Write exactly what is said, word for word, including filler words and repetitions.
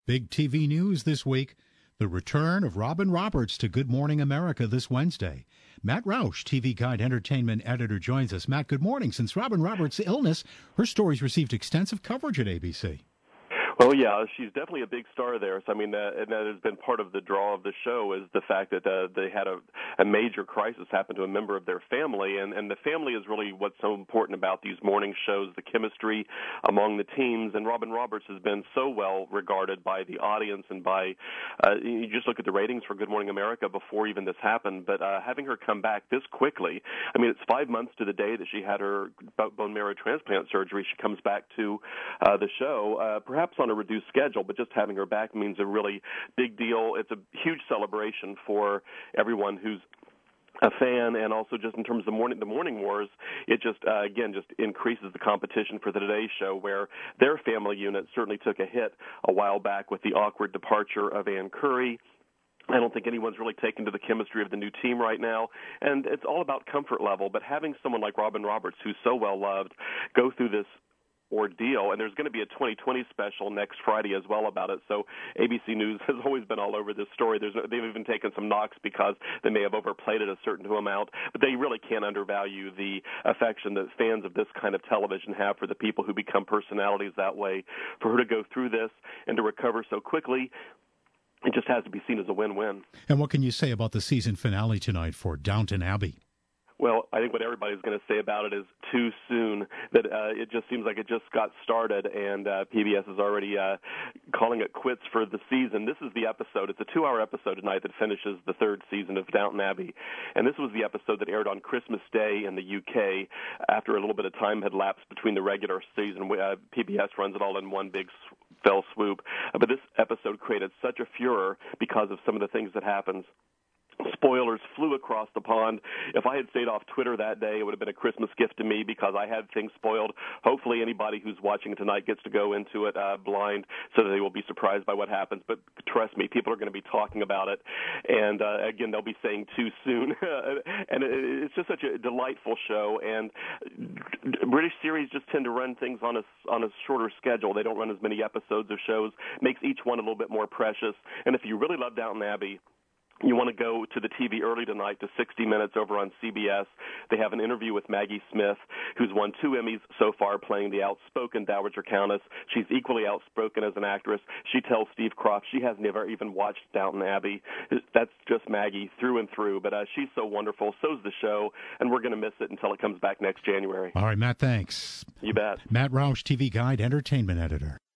Big T V news this week. The return of Robin Roberts to Good Morning America this Wednesday. Matt Roush, T V Guide Entertainment Editor, joins us. Matt, good morning. Since Robin Roberts' illness, her stories received extensive coverage at A B C. Well, yeah, she's definitely a big star there. So, I mean, uh, and that has been part of the draw of the show is the fact that uh, they had a, a major crisis happen to a member of their family, and, and the family is really what's so important about these morning shows, the chemistry among the teams. And Robin Roberts has been so well regarded by the audience and by, uh, you just look at the ratings for Good Morning America before even this happened, but uh, having her come back this quickly, I mean, it's five months to the day that she had her bone marrow transplant surgery. She comes back to uh, the show, uh, perhaps on a reduced schedule, but just having her back means a really big deal. It's a huge celebration for everyone who's a fan, and also just in terms of the morning, the morning wars, it just uh, again just increases the competition for the Today Show, where their family unit certainly took a hit a while back with the awkward departure of Ann Curry. I don't think anyone's really taken to the chemistry of the new team right now, and it's all about comfort level. But having someone like Robin Roberts, who's so well loved, go through this ordeal, and there's going to be a twenty twenty special next Friday as well about it. So A B C News has always been all over this story. There's, they've even taken some knocks because they may have overplayed it a certain amount, but they really can't undervalue the affection that fans of this kind of television have for the people who become personalities that way. For her to go through this and to recover so quickly, it just has to be seen as a win-win. And what can you say about the season finale tonight for Downton Abbey? Well, I think what everybody's going to say about it is too soon, that uh, it just seems like it just got started, and uh, P B S is already uh, calling it quits for the season. This is the episode. It's a two-hour episode tonight that finishes the third season of Downton Abbey, and this was the episode that aired on Christmas Day in the U K after a little bit of time had lapsed between the regular season. Uh, P B S runs it all in one big fell swoop, uh, but this episode created such a furor because of some of the things that happened. Spoilers flew across the pond. If I had stayed off Twitter that day, it would have been a Christmas gift to me because I had things spoiled. Hopefully anybody who's watching tonight gets to go into it uh, blind so that they will be surprised by what happens. But trust me, people are going to be talking about it. And, uh, again, they'll be saying too soon. And it's just such a delightful show. And British series just tend to run things on a, on a shorter schedule. They don't run as many episodes of shows. Makes each one a little bit more precious. And if you really love Downton Abbey, you want to go to the T V early tonight to sixty minutes over on C B S. They have an interview with Maggie Smith, who's won two Emmys so far playing the outspoken Dowager Countess. She's equally outspoken as an actress. She tells Steve Croft she has never even watched Downton Abbey. That's just Maggie through and through. But uh, she's so wonderful. So's the show, and we're going to miss it until it comes back next January. All right, Matt, thanks. You bet. Matt Roush, T V Guide, Entertainment Editor.